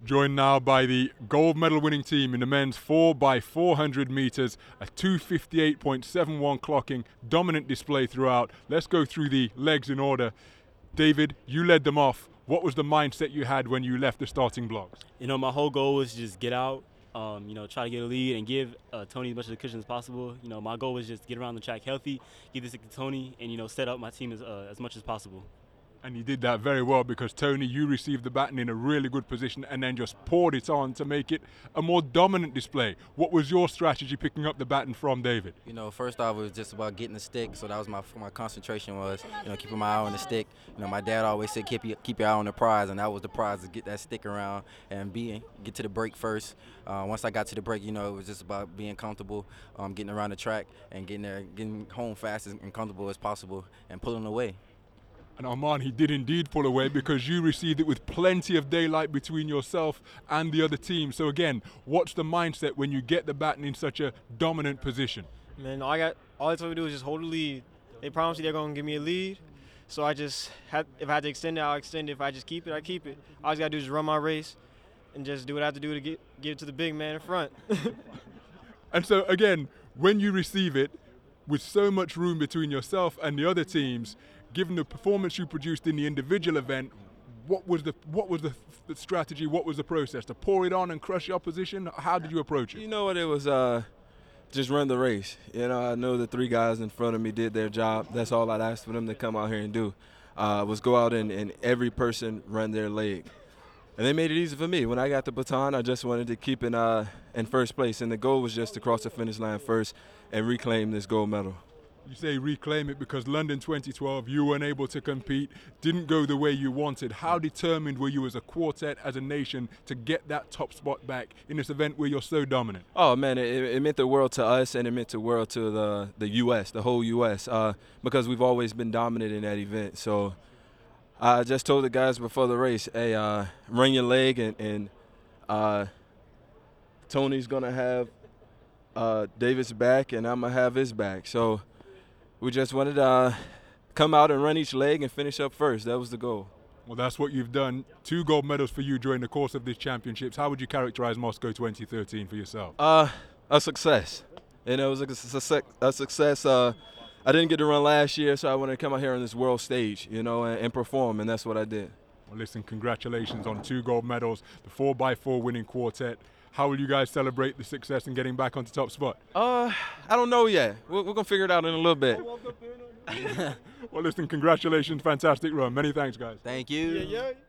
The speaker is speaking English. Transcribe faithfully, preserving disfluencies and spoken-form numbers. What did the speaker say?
Joined now by the gold medal winning team in the men's four by four hundred meters, a two fifty-eight point seven one clocking, dominant display throughout. Let's go through the legs in order. David, you led them off. What was the mindset you had when you left the starting blocks? You know, my whole goal was just get out, um, you know, try to get a lead and give uh, Tony as much of the cushion as possible. You know, my goal was just get around the track healthy, give this to Tony, and, you know, set up my team as, uh, as much as possible. And you did that very well because, Tony, you received the baton in a really good position and then just poured it on to make it a more dominant display. What was your strategy picking up the baton from David? You know, first off, it was just about getting the stick, so that was my my concentration was, you know, keeping my eye on the stick. You know, my dad always said keep, your, keep your eye on the prize, and that was the prize, to get that stick around and be, get to the break first. Uh, once I got to the break, you know, it was just about being comfortable, um, getting around the track and getting there, getting home fast and comfortable as possible and pulling away. And Arman, he did indeed pull away because you received it with plenty of daylight between yourself and the other team. So again, what's the mindset when you get the baton in such a dominant position? Man, all I got, all I told me to do is just hold the lead. They promised me they're gonna give me a lead, so I just had, if I had to extend it, I'll extend it. If I just keep it, I keep it. All I just gotta do is run my race and just do what I have to do to get give it to the big man in front. And so again, when you receive it, with so much room between yourself and the other teams, given the performance you produced in the individual event, what was the what was the, the strategy? What was the process to pour it on and crush your opposition? How did you approach it? You know what? It was uh, just run the race. You know, I know the three guys in front of me did their job. That's all I'd ask for them to come out here and do. Uh, was go out and, and every person run their leg. And they made it easy for me. When I got the baton, I just wanted to keep in, uh, in first place. And the goal was just to cross the finish line first and reclaim this gold medal. You say reclaim it because London twenty twelve, you weren't able to compete, didn't go the way you wanted. How determined were you as a quartet, as a nation, to get that top spot back in this event where you're so dominant? Oh, man, it, it meant the world to us, and it meant the world to the, the U S, the whole U S, uh, because we've always been dominant in that event. So I just told the guys before the race, hey, uh, run your leg, and, and uh, Tony's going to have uh, David's back, and I'm going to have his back. So we just wanted to uh, come out and run each leg and finish up first. That was the goal. Well, that's what you've done. Two gold medals for you during the course of these championships. How would you characterize Moscow twenty thirteen for yourself? Uh, a success. And it was a success. A success. Uh, I didn't get to run last year, so I wanted to come out here on this world stage, you know, and, and perform, and that's what I did. Well, listen, congratulations on two gold medals, the four by four winning quartet. How will you guys celebrate the success and getting back onto top spot? Uh, I don't know yet. We're, we're going to figure it out in a little bit. Well, listen, congratulations. Fantastic run. Many thanks, guys. Thank you. Yeah, yeah.